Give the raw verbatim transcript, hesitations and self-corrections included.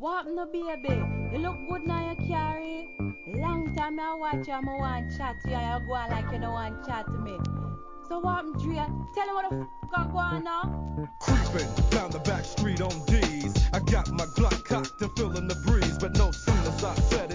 What no baby? You look good now you carry. Long time I watch you, I want chat to you, and you go on like you don't want chat to me. So what I'm Dre? Tell me what the f*** I go on now. Creeping down the back street on D's. I got my Glock cocked and feeling the breeze, but no sooner as I said